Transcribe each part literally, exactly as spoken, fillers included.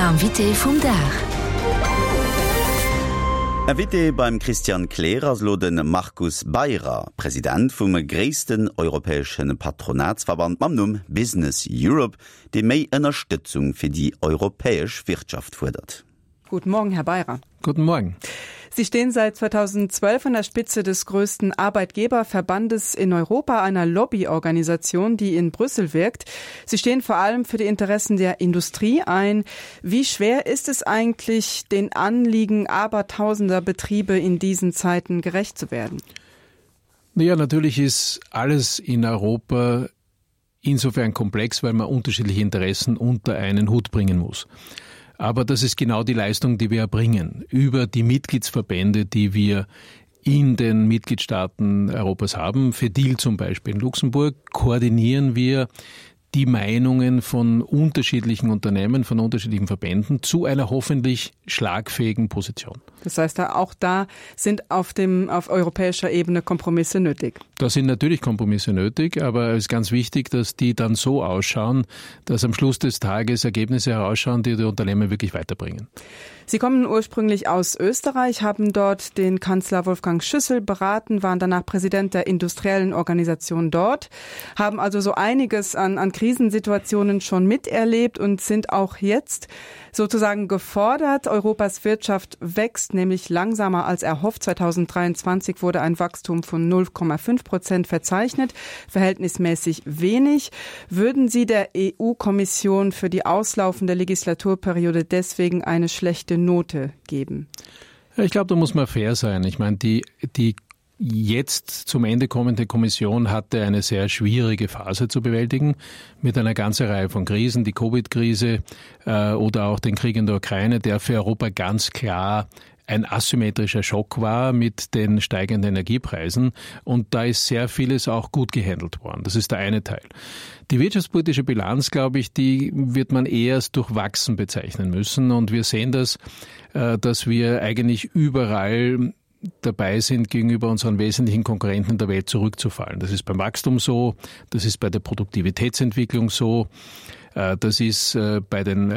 L'invité vum Dach. Invité beim Christian Klerers loden Markus Beirer, Präsident vom größten europäischen Patronatsverband Mamnum Business Europe, die mehr Unterstützung für die europäische Wirtschaft fordert. Guten Morgen, Herr Beirer. Guten Morgen. Sie stehen seit zweitausendzwölf an der Spitze des größten Arbeitgeberverbandes in Europa, einer Lobbyorganisation, die in Brüssel wirkt. Sie stehen vor allem für die Interessen der Industrie ein. Wie schwer ist es eigentlich, den Anliegen abertausender Betriebe in diesen Zeiten gerecht zu werden? Naja, natürlich ist alles in Europa insofern komplex, weil man unterschiedliche Interessen unter einen Hut bringen muss. Aber das ist genau die Leistung, die wir erbringen. Über die Mitgliedsverbände, die wir in den Mitgliedstaaten Europas haben, für D I L zum Beispiel in Luxemburg, koordinieren wir die Meinungen von unterschiedlichen Unternehmen, von unterschiedlichen Verbänden zu einer hoffentlich schlagfähigen Position. Das heißt, auch da sind auf dem, auf europäischer Ebene Kompromisse nötig. Da sind natürlich Kompromisse nötig, aber es ist ganz wichtig, dass die dann so ausschauen, dass am Schluss des Tages Ergebnisse herausschauen, die die Unternehmen wirklich weiterbringen. Sie kommen ursprünglich aus Österreich, haben dort den Kanzler Wolfgang Schüssel beraten, waren danach Präsident der industriellen Organisation dort, haben also so einiges an, an Krisensituationen schon miterlebt und sind auch jetzt sozusagen gefordert. Europas Wirtschaft wächst nämlich langsamer als erhofft. zweitausenddreiundzwanzig wurde ein Wachstum von null Komma fünf Prozent verzeichnet, verhältnismäßig wenig. Würden Sie der E U-Kommission für die auslaufende Legislaturperiode deswegen eine schlechte Note geben? Ja, ich glaube, da muss man fair sein. Ich meine, die, die jetzt zum Ende kommende Kommission hatte eine sehr schwierige Phase zu bewältigen mit einer ganzen Reihe von Krisen, die Covid-Krise äh, oder auch den Krieg in der Ukraine, der für Europa ganz klar ein asymmetrischer Schock war mit den steigenden Energiepreisen. Und da ist sehr vieles auch gut gehandelt worden. Das ist der eine Teil. Die wirtschaftspolitische Bilanz, glaube ich, die wird man eher als durchwachsen bezeichnen müssen. Und wir sehen das, äh, dass wir eigentlich überall dabei sind, gegenüber unseren wesentlichen Konkurrenten in der Welt zurückzufallen. Das ist beim Wachstum so, das ist bei der Produktivitätsentwicklung so, das ist bei den,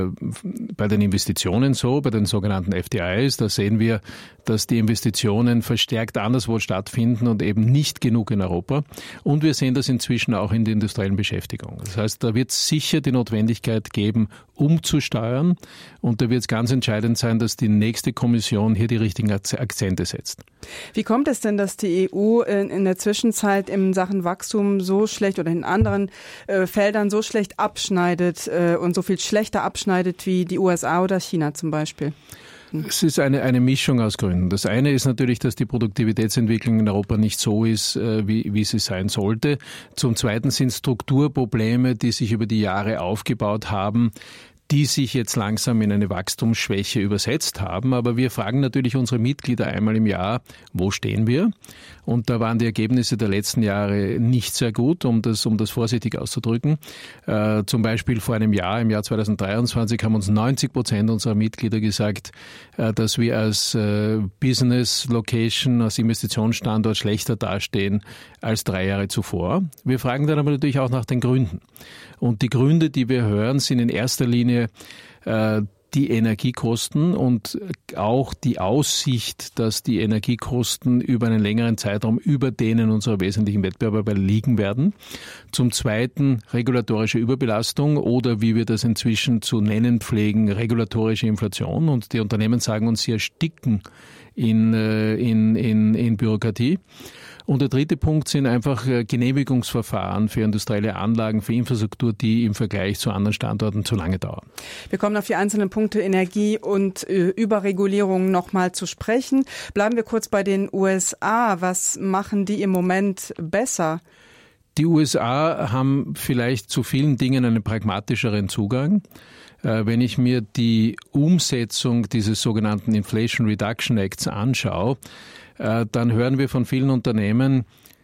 bei den Investitionen so, bei den sogenannten F D Is. Da sehen wir, dass die Investitionen verstärkt anderswo stattfinden und eben nicht genug in Europa. Und wir sehen das inzwischen auch in der industriellen Beschäftigung. Das heißt, da wird es sicher die Notwendigkeit geben, umzusteuern. Und da wird es ganz entscheidend sein, dass die nächste Kommission hier die richtigen Akzente setzt. Wie kommt es denn, dass die E U in, in der Zwischenzeit in Sachen Wachstum so schlecht oder in anderen äh, Feldern so schlecht abschneidet äh, und so viel schlechter abschneidet wie die U S A oder China zum Beispiel? Es ist eine, eine Mischung aus Gründen. Das eine ist natürlich, dass die Produktivitätsentwicklung in Europa nicht so ist, äh, wie, wie sie sein sollte. Zum Zweiten sind Strukturprobleme, die sich über die Jahre aufgebaut haben, die sich jetzt langsam in eine Wachstumsschwäche übersetzt haben. Aber wir fragen natürlich unsere Mitglieder einmal im Jahr, wo stehen wir? Und da waren die Ergebnisse der letzten Jahre nicht sehr gut, um das, um das vorsichtig auszudrücken. Äh, zum Beispiel vor einem Jahr, im Jahr zweitausenddreiundzwanzig, haben uns neunzig Prozent unserer Mitglieder gesagt, äh, dass wir als äh, Business Location, als Investitionsstandort schlechter dastehen als drei Jahre zuvor. Wir fragen dann aber natürlich auch nach den Gründen. Und die Gründe, die wir hören, sind in erster Linie äh, die Energiekosten und auch die Aussicht, dass die Energiekosten über einen längeren Zeitraum über denen unserer wesentlichen Wettbewerber liegen werden. Zum Zweiten regulatorische Überbelastung oder wie wir das inzwischen zu nennen pflegen, regulatorische Inflation. Und die Unternehmen sagen uns, sie ersticken in, in, in, in Bürokratie. Und der dritte Punkt sind einfach Genehmigungsverfahren für industrielle Anlagen, für Infrastruktur, die im Vergleich zu anderen Standorten zu lange dauern. Wir kommen auf die einzelnen Punkte Energie und äh, Überregulierung nochmal zu sprechen. Bleiben wir kurz bei den U S A. Was machen die im Moment besser? Die U S A haben vielleicht zu vielen Dingen einen pragmatischeren Zugang. Wenn ich mir die Umsetzung dieses sogenannten Inflation Reduction Acts anschaue, dann hören wir von vielen Unternehmen,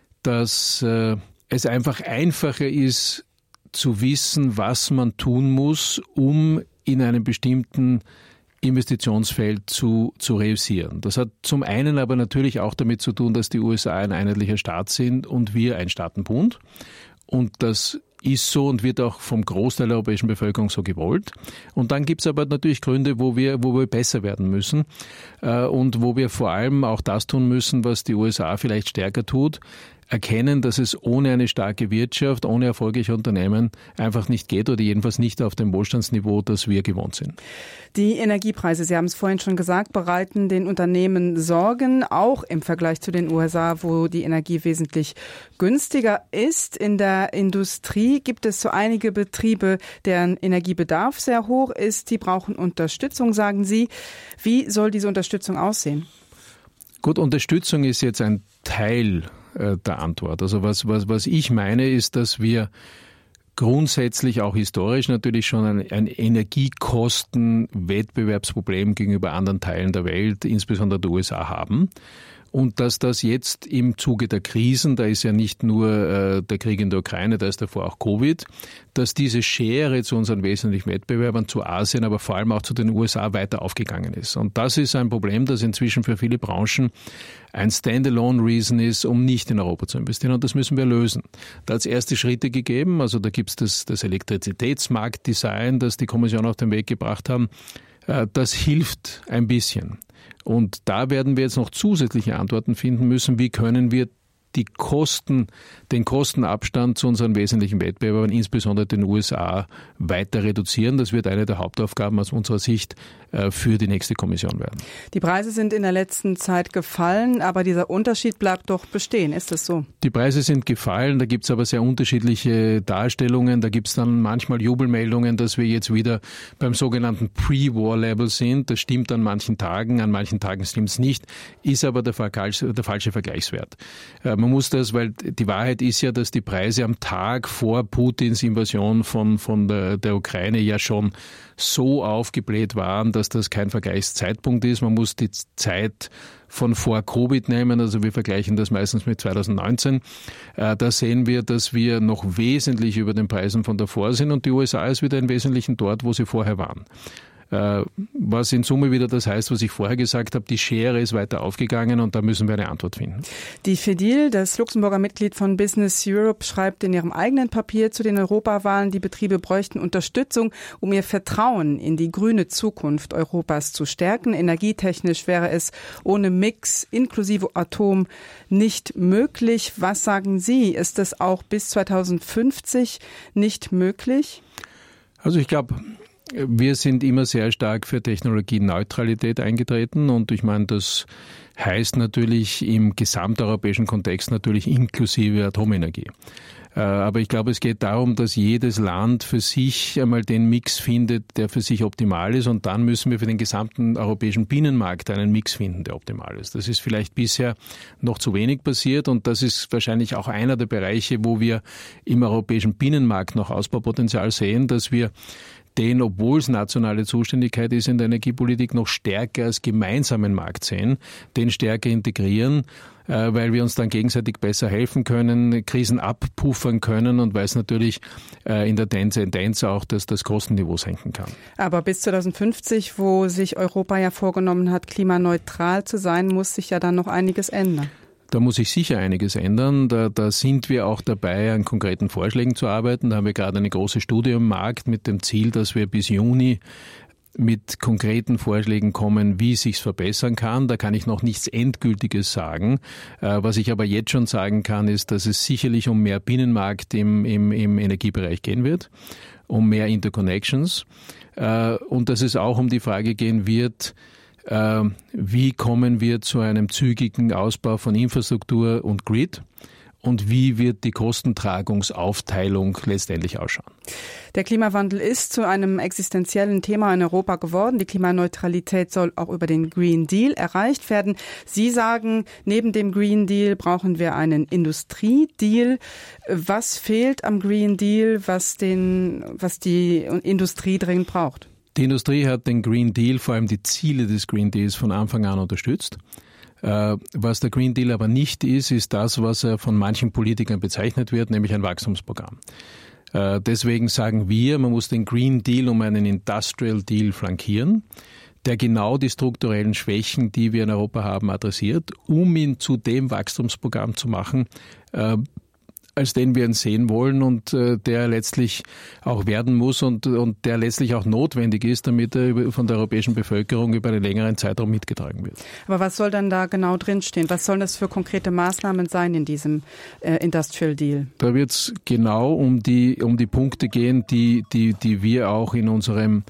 dass es einfach einfacher ist, zu wissen, was man tun muss, um in einem bestimmten Investitionsfeld zu, zu reüssieren. Das hat zum einen aber natürlich auch damit zu tun, dass die U S A ein einheitlicher Staat sind und wir ein Staatenbund und dass ist so und wird auch vom Großteil der europäischen Bevölkerung so gewollt. Und dann gibt es aber natürlich Gründe, wo wir, wo wir besser werden müssen äh, und wo wir vor allem auch das tun müssen, was die U S A vielleicht stärker tut, erkennen, dass es ohne eine starke Wirtschaft, ohne erfolgreiche Unternehmen einfach nicht geht oder jedenfalls nicht auf dem Wohlstandsniveau, das wir gewohnt sind. Die Energiepreise, Sie haben es vorhin schon gesagt, bereiten den Unternehmen Sorgen, auch im Vergleich zu den U S A, wo die Energie wesentlich günstiger ist. In der Industrie gibt es so einige Betriebe, deren Energiebedarf sehr hoch ist. Die brauchen Unterstützung, sagen Sie. Wie soll diese Unterstützung aussehen? Gut, Unterstützung ist jetzt ein Teil der Antwort. Also was, was, was ich meine, ist, dass wir grundsätzlich auch historisch natürlich schon ein, ein Energiekostenwettbewerbsproblem gegenüber anderen Teilen der Welt, insbesondere der U S A, haben. Und dass das jetzt im Zuge der Krisen, da ist ja nicht nur äh, der Krieg in der Ukraine, da ist davor auch Covid, dass diese Schere zu unseren wesentlichen Wettbewerbern, zu Asien, aber vor allem auch zu den U S A weiter aufgegangen ist. Und das ist ein Problem, das inzwischen für viele Branchen ein Standalone-Reason ist, um nicht in Europa zu investieren. Und das müssen wir lösen. Da hat es erste Schritte gegeben. Also da gibt es das, das Elektrizitätsmarktdesign, das die Kommission auf den Weg gebracht haben. Äh, das hilft ein bisschen. Und da werden wir jetzt noch zusätzliche Antworten finden müssen. Wie können wir die Kosten, den Kostenabstand zu unseren wesentlichen Wettbewerbern, insbesondere den U S A, weiter reduzieren? Das wird eine der Hauptaufgaben aus unserer Sicht für die nächste Kommission werden. Die Preise sind in der letzten Zeit gefallen, aber dieser Unterschied bleibt doch bestehen. Ist das so? Die Preise sind gefallen, da gibt es aber sehr unterschiedliche Darstellungen. Da gibt es dann manchmal Jubelmeldungen, dass wir jetzt wieder beim sogenannten Pre-War-Level sind. Das stimmt an manchen Tagen, an manchen Tagen stimmt es nicht, ist aber der, der falsche Vergleichswert. Man muss das, weil die Wahrheit ist ja, dass die Preise am Tag vor Putins Invasion von, von der, der Ukraine ja schon so aufgebläht waren, dass das kein Vergleichszeitpunkt ist. Man muss die Zeit von vor Covid nehmen, also wir vergleichen das meistens mit zweitausendneunzehn. Da sehen wir, dass wir noch wesentlich über den Preisen von davor sind und die U S A ist wieder im Wesentlichen dort, wo sie vorher waren. Was in Summe wieder das heißt, was ich vorher gesagt habe, die Schere ist weiter aufgegangen und da müssen wir eine Antwort finden. Die Fedil, das Luxemburger Mitglied von Business Europe, schreibt in ihrem eigenen Papier zu den Europawahlen, die Betriebe bräuchten Unterstützung, um ihr Vertrauen in die grüne Zukunft Europas zu stärken. Energietechnisch wäre es ohne Mix inklusive Atom nicht möglich. Was sagen Sie? Ist das auch bis zweitausendfünfzig nicht möglich? Also ich glaube, wir sind immer sehr stark für Technologieneutralität eingetreten und ich meine, das heißt natürlich im gesamteuropäischen Kontext natürlich inklusive Atomenergie. Aber ich glaube, es geht darum, dass jedes Land für sich einmal den Mix findet, der für sich optimal ist und dann müssen wir für den gesamten europäischen Binnenmarkt einen Mix finden, der optimal ist. Das ist vielleicht bisher noch zu wenig passiert und das ist wahrscheinlich auch einer der Bereiche, wo wir im europäischen Binnenmarkt noch Ausbaupotenzial sehen, dass wir den, obwohl es nationale Zuständigkeit ist in der Energiepolitik, noch stärker als gemeinsamen Markt sehen, den stärker integrieren, weil wir uns dann gegenseitig besser helfen können, Krisen abpuffern können und weil es natürlich in der Tendenz auch das, das Kostenniveau senken kann. Aber bis zweitausendfünfzig, wo sich Europa ja vorgenommen hat, klimaneutral zu sein, muss sich ja dann noch einiges ändern. Da muss sich sicher einiges ändern. Da, da sind wir auch dabei, an konkreten Vorschlägen zu arbeiten. Da haben wir gerade eine große Studie am Markt mit dem Ziel, dass wir bis Juni mit konkreten Vorschlägen kommen, wie es sich verbessern kann. Da kann ich noch nichts Endgültiges sagen. Was ich aber jetzt schon sagen kann, ist, dass es sicherlich um mehr Binnenmarkt im, im, im Energiebereich gehen wird, um mehr Interconnections und dass es auch um die Frage gehen wird, wie kommen wir zu einem zügigen Ausbau von Infrastruktur und Grid und wie wird die Kostentragungsaufteilung letztendlich ausschauen? Der Klimawandel ist zu einem existenziellen Thema in Europa geworden. Die Klimaneutralität soll auch über den Green Deal erreicht werden. Sie sagen, neben dem Green Deal brauchen wir einen Industriedeal. Was fehlt am Green Deal, was, den, was die Industrie dringend braucht? Die Industrie hat den Green Deal, vor allem die Ziele des Green Deals von Anfang an unterstützt. Was der Green Deal aber nicht ist, ist das, was er von manchen Politikern bezeichnet wird, nämlich ein Wachstumsprogramm. Deswegen sagen wir, man muss den Green Deal um einen Industrial Deal flankieren, der genau die strukturellen Schwächen, die wir in Europa haben, adressiert, um ihn zu dem Wachstumsprogramm zu machen, als den wir ihn sehen wollen und äh, der letztlich auch werden muss und, und der letztlich auch notwendig ist, damit er von der europäischen Bevölkerung über einen längeren Zeitraum mitgetragen wird. Aber was soll dann da genau drinstehen? Was sollen das für konkrete Maßnahmen sein in diesem äh, Industrial Deal? Da wird es genau um die, um die Punkte gehen, die, die, die wir auch in unserem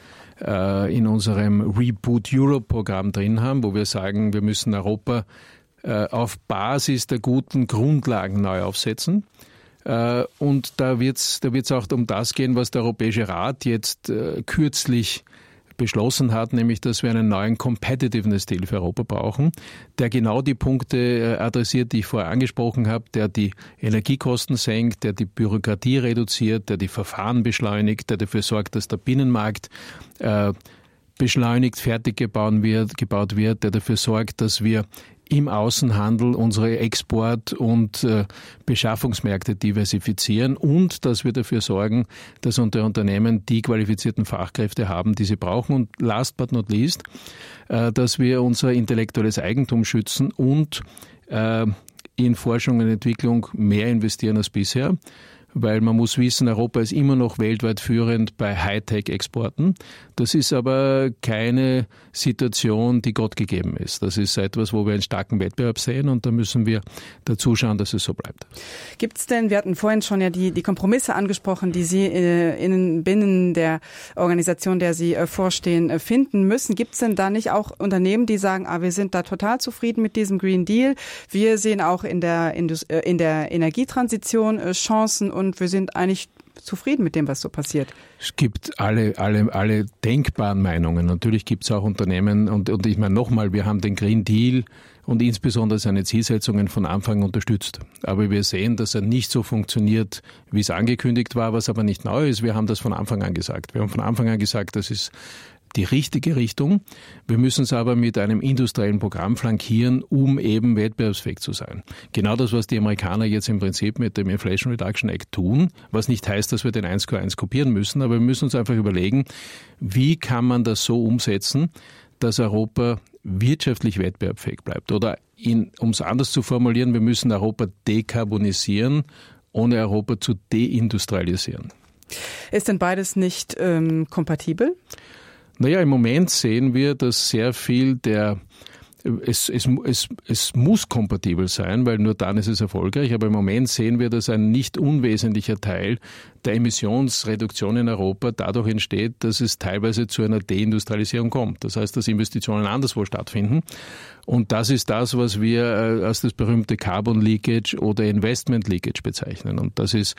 in unserem Reboot Europe Programm drin haben, wo wir sagen, wir müssen Europa äh, auf Basis der guten Grundlagen neu aufsetzen. Äh, und da wird es da wird's auch um das gehen, was der Europäische Rat jetzt äh, kürzlich beschlossen hat, nämlich, dass wir einen neuen Competitiveness-Deal für Europa brauchen, der genau die Punkte adressiert, die ich vorher angesprochen habe, der die Energiekosten senkt, der die Bürokratie reduziert, der die Verfahren beschleunigt, der dafür sorgt, dass der Binnenmarkt äh, beschleunigt fertig gebaut wird, gebaut wird, der dafür sorgt, dass wir im Außenhandel unsere Export- und äh, Beschaffungsmärkte diversifizieren und dass wir dafür sorgen, dass unsere Unternehmen die qualifizierten Fachkräfte haben, die sie brauchen. Und last but not least, äh, dass wir unser intellektuelles Eigentum schützen und äh, in Forschung und Entwicklung mehr investieren als bisher. Weil man muss wissen, Europa ist immer noch weltweit führend bei Hightech-Exporten. Das ist aber keine Situation, die Gott gegeben ist. Das ist etwas, wo wir einen starken Wettbewerb sehen und da müssen wir dazu schauen, dass es so bleibt. Gibt es denn, wir hatten vorhin schon ja die, die Kompromisse angesprochen, die Sie äh, in, binnen der Organisation, der Sie äh, vorstehen, äh, finden müssen. Gibt es denn da nicht auch Unternehmen, die sagen, ah, wir sind da total zufrieden mit diesem Green Deal. Wir sehen auch in der, Indust- äh, in der Energietransition äh, Chancen und wir sind eigentlich zufrieden mit dem, was so passiert. Es gibt alle, alle, alle denkbaren Meinungen. Natürlich gibt es auch Unternehmen und, und ich meine nochmal, wir haben den Green Deal und insbesondere seine Zielsetzungen von Anfang an unterstützt. Aber wir sehen, dass er nicht so funktioniert, wie es angekündigt war, was aber nicht neu ist. Wir haben das von Anfang an gesagt. Wir haben von Anfang an gesagt, das ist die richtige Richtung. Wir müssen es aber mit einem industriellen Programm flankieren, um eben wettbewerbsfähig zu sein. Genau das, was die Amerikaner jetzt im Prinzip mit dem Inflation Reduction Act tun, was nicht heißt, dass wir den eins zu eins kopieren müssen, aber wir müssen uns einfach überlegen, wie kann man das so umsetzen, dass Europa wirtschaftlich wettbewerbsfähig bleibt. Oder um es anders zu formulieren, wir müssen Europa dekarbonisieren, ohne Europa zu deindustrialisieren. Ist denn beides nicht ähm, kompatibel? Naja, im Moment sehen wir, dass sehr viel der, es, es, es, es muss kompatibel sein, weil nur dann ist es erfolgreich, aber im Moment sehen wir, dass ein nicht unwesentlicher Teil der Emissionsreduktion in Europa dadurch entsteht, dass es teilweise zu einer Deindustrialisierung kommt. Das heißt, dass Investitionen anderswo stattfinden. Und das ist das, was wir als das berühmte Carbon Leakage oder Investment Leakage bezeichnen. Und das ist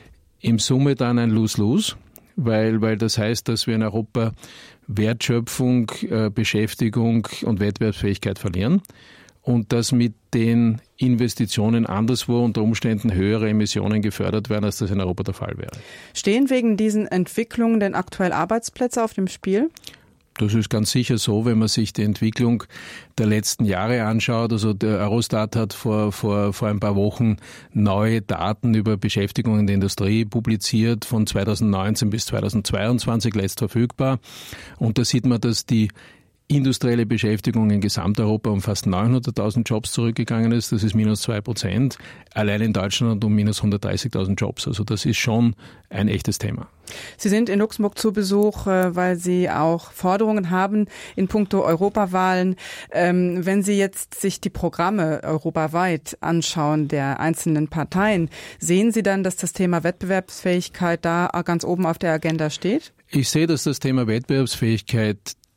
im Summe dann ein Lose-Lose. Weil, weil das heißt, dass wir in Europa Wertschöpfung, äh, Beschäftigung und Wettbewerbsfähigkeit verlieren und dass mit den Investitionen anderswo unter Umständen höhere Emissionen gefördert werden, als das in Europa der Fall wäre. Stehen wegen diesen Entwicklungen denn aktuell Arbeitsplätze auf dem Spiel? Das ist ganz sicher so, wenn man sich die Entwicklung der letzten Jahre anschaut. Also der Eurostat hat vor, vor, vor ein paar Wochen neue Daten über Beschäftigung in der Industrie publiziert, von zweitausendneunzehn bis zweitausendzweiundzwanzig letzt verfügbar. Und da sieht man, dass die industrielle Beschäftigung in Gesamteuropa um fast neunhunderttausend Jobs zurückgegangen ist. Das ist minus zwei Prozent. Allein in Deutschland um minus hundertdreißigtausend Jobs. Also das ist schon ein echtes Thema. Sie sind in Luxemburg zu Besuch, weil Sie auch Forderungen haben in puncto Europawahlen. Wenn Sie jetzt sich die Programme europaweit anschauen der einzelnen Parteien, sehen Sie dann, dass das Thema Wettbewerbsfähigkeit da ganz oben auf der Agenda steht? Ich sehe, dass das Thema Wettbewerbsfähigkeit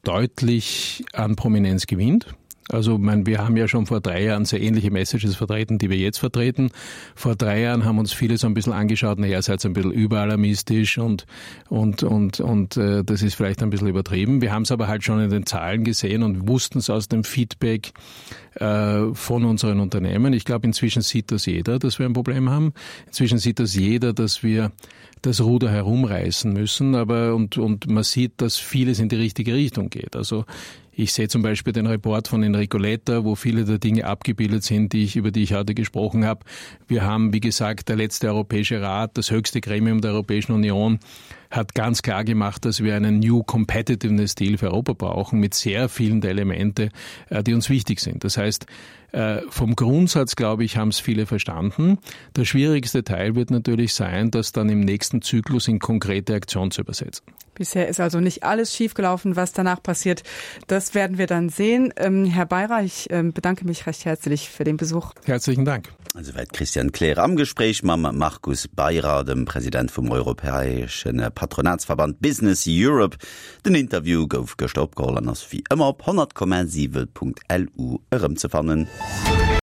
deutlich an Prominenz gewinnt. Also, mein, wir haben ja schon vor drei Jahren sehr ähnliche Messages vertreten, die wir jetzt vertreten. Vor drei Jahren haben uns viele so ein bisschen angeschaut, naja, seid ein bisschen überalarmistisch und, und, und, und äh, das ist vielleicht ein bisschen übertrieben. Wir haben es aber halt schon in den Zahlen gesehen und wussten es aus dem Feedback äh, von unseren Unternehmen. Ich glaube, inzwischen sieht das jeder, dass wir ein Problem haben. Inzwischen sieht das jeder, dass wir das Ruder herumreißen müssen, aber und, und man sieht, dass vieles in die richtige Richtung geht. Also ich sehe zum Beispiel den Report von Enrico Letta, wo viele der Dinge abgebildet sind, die ich, über die ich heute gesprochen habe. Wir haben, wie gesagt, der letzte Europäische Rat, das höchste Gremium der Europäischen Union, hat ganz klar gemacht, dass wir einen New Competitiveness Deal für Europa brauchen mit sehr vielen der Elemente, die uns wichtig sind. Das heißt, vom Grundsatz, glaube ich, haben es viele verstanden. Der schwierigste Teil wird natürlich sein, das dann im nächsten Zyklus in konkrete Aktion zu übersetzen. Bisher ist also nicht alles schiefgelaufen, was danach passiert. Das werden wir dann sehen. Ähm, Herr Beirer, ich ähm, bedanke mich recht herzlich für den Besuch. Herzlichen Dank. Also weit Christian Klärer am Gespräch mit Markus Beirer, dem Präsident vom Europäischen Patronatsverband Business Europe. Den Interview gouf gestoppt, wie immer auf hundert Komma sieben Punkt L U herumzufahren.